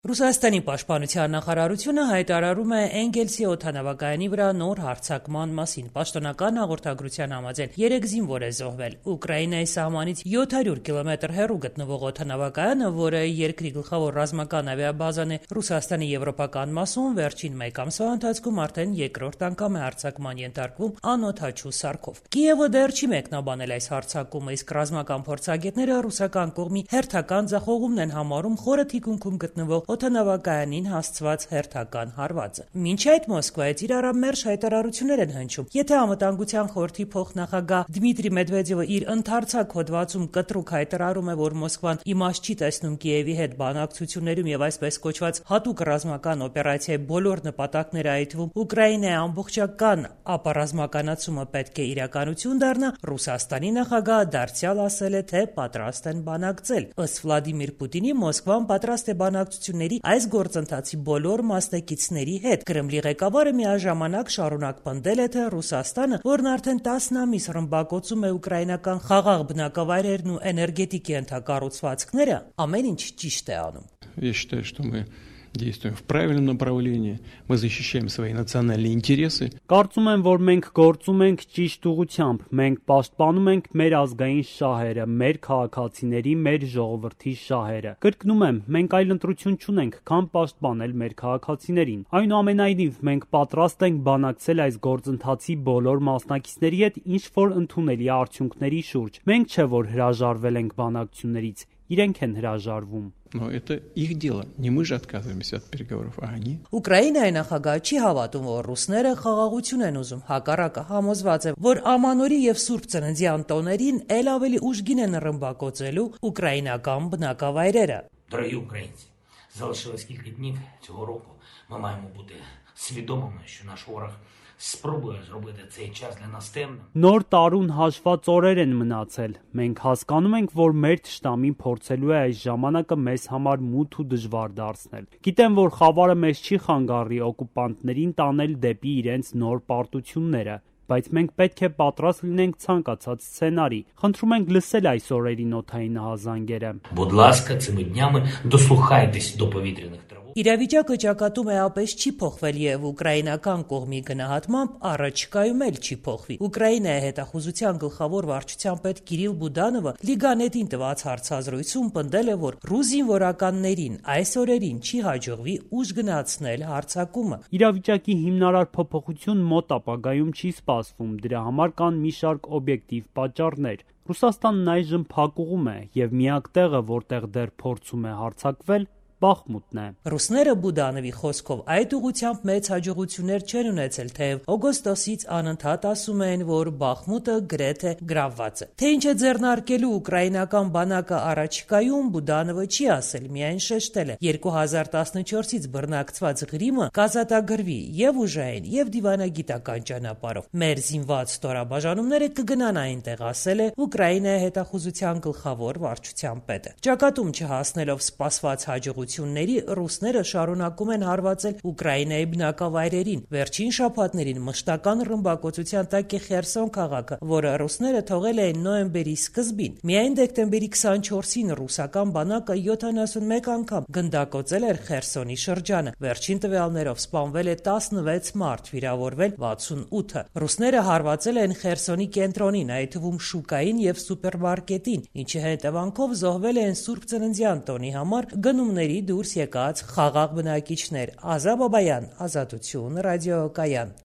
Ռուսաստանի պաշտպանության նախարարությունը հայտարարում է Էնգելսի օդանավակայանի վրա նոր հարձակման մասին։ Պաշտոնական հաղորդագրության համաձայն 3 զինվոր է զոհվել։ Ուկրաինայի սահմանից 700 կիլոմետր հեռու գտնվող օդանավակայանը, որը երկրի գլխավոր ռազմական ավիաբազան է Ռուսաստանի եվրոպական մասում, վերջին մեկ ամսվա ընթացքում արդեն երկրորդ անգամ է հարձակման ենթարկվում անօդաչու սարքով։ Կիևը դեռ չի մեկնաբանել այս հարձակումը, իսկ ռազմական փորձագետները ռուսական կողմի հերթական ձախողումն են համարում խորը թիկունքում գտնվող օդանավակայանին հասցված հերթական հարվածը։ Մինչ այդ Մոսկվայից իր առամերժ հայտարարություններ են հնչում։ Եթե Անվտանգության խորհրդի փոխնախագահ Դմիտրի Մեդվեդևը իր ընդարձակ հոդվածում կտրուկ հայտարարում է, որ Մոսկվան իմաստ չի տեսնում Կիևի հետ բանակցություններում եւ այսպես կոչված հատուկ ռազմական օպերացիայի բոլոր նպատակները, այդ թվում Ուկրաինայի ամբողջական ապառազմականացումը պետք է իրականություն դառնա, Ռուսաստանի նախագահը դարձյալ ասել է, թե պատրաստ են բանակցել։ Ըստ Վլադիմիր Պուտինի, Մոսկվան պատրաստ է բանակցությունների այս գործընթացի բոլոր մասնակիցների հետ։ Կրեմլի ղեկավարը միաժամանակ շարունակ պնդել է, թե Ռուսաստանը, որն արդեն 10 ամիս ռմբակոծում է ուկրաինական խաղաղ բնակավայրերն ու էներգետիկ ենթակառուցվածքները, ամեն ինչ ճիշտ է անում։ Я считаю, что мы действуем в правильном направлении, мы защищаем свои национальные интересы. Կարծում եմ, որ մենք գործում ենք ճիշտ ուղղությամբ, մենք պաշտպանում ենք մեր ազգային շահերը, մեր քաղաքացիների, մեր ժողովրդի շահերը։ Կրկնում եմ, մենք այլ ընտրություն չունենք, քան պաշտպանել մեր քաղաքացիներին։ Այնուամենայնիվ, մենք պատրաստ ենք բանակցել այս գործընթացի բոլոր մասնակիցների հետ ինչ որ ընդունելի արդյունքների շուրջ։ Մենք չէ որ հրաժարվել ենք բանակցություններից, իրենք են հրաժարվում։ Но это их дело. Не мы же отказываемся от переговоров, а они. Ուկրաինայի նախագահը չի հավատում, որ ռուսները խաղաղություն են уզում, հակառակը համոզված է, որ Ամանորի եւ Սուրբ Ծննդյան տոներին ել ավելի ուժգին են ռմբակոծելու ուկրաինական бնակավայրերը. Дорогі українці, залишилось кілька днів цього року. Ми маємо бути свідомими, що наш ворог спробує зробити цей час для нас темним. Նոր տարուն հաշված օրեր են մնացել։ Մենք հասկանում ենք, որ մեր թշնամին փորձելու է այս ժամանակը մեզ համար մութ ու դժվար դարձնել։ Գիտեմ, որ խավարը մեզ չի խանգարի օկուպանտներին տանել դեպի իրենց նոր պարտությունները, բայց մենք պետք է պատրաստ լինենք ցանկացած սցենարի։ Խնդրում ենք լսել այս օրերի նոթային ահազանգերը։ Будь ласка, цими днями дослухайтесь до повітряних тривог. Իրավիճակը ճակատում է ապես չի փոխվել եւ ուկրաինական կողմի գնահատմամբ առաջիկայում էլ չի փոխվի։ Ուկրաինայի հետախուզության գլխավոր վարչության պետ Կիրիլ Բուդանովը Լիգանետին տված հարցազրույցում պնդել է, որ ռուս զինվորականներին այս օրերին չի հաջողվի ուժ գնացնել հարձակումը։ Իրավիճակի հիմնարար փոփոխություն մոտ ապագայում չի սպասվում, դրա համար կան մի շարք օբյեկտիվ պատճառներ։ Ռուսաստանն այժմ փակուղում է եւ միակ տեղը, որտեղ դեռ փորձում է հարձակվել, Բախմուտն է։ Ռուսները Բուդանովի խոսքով այդ ուղղությամբ մեծ հաջողություններ չեն ունեցել, թեև օգոստոսից անընդհատ ասում են, որ Բախմուտը գրեթե գրավված է։ Թե ինչ է ձեռնարկելու ուկրաինական բանակը առաջիկայում, Բուդանովը չի ասել, միայն շեշտել է 2014-ից բռնակցված Ղրիմը կազատագրվի եւ ուժային եւ դիվանագիտական ճանապարհով։ Մեր զինված ստորաբաժանումները կգնան այնտեղ, ասել է Ուկրաինայի հետախուզության գլխավոր վարչության պետը։ Ճակատում չհասնելով սպասված հաջողությունների ռուսները շարունակում են հարվածել Ուկրաինայի բնակավայրերին։ Վերջին շաբաթներին մշտական ռմբակոծության տակ է Խերսոն քաղաքը, որը ռուսները թողել էին նոյեմբերի սկզբին։ Միայն դեկտեմբերի 24-ին ռուսական բանակը 71 անգամ գնդակոծել էր Խերսոնի շրջանը։ Վերջին տվյալներով սպանվել է 16 մարդ, վիրավորվել 68-ը։ Ռուսները հարվածել են Խերսոնի կենտրոնին, այդ թվում շուկային եւ սուպերմարկետին, ինչի հետևանքով զոհվել են Սուրբ Ծննդյան տոնի համար գնումների դուրս եկած խաղաղ բնակիչներ։ Ազա Բաբայան, Ազատություն, ռադիոկայան։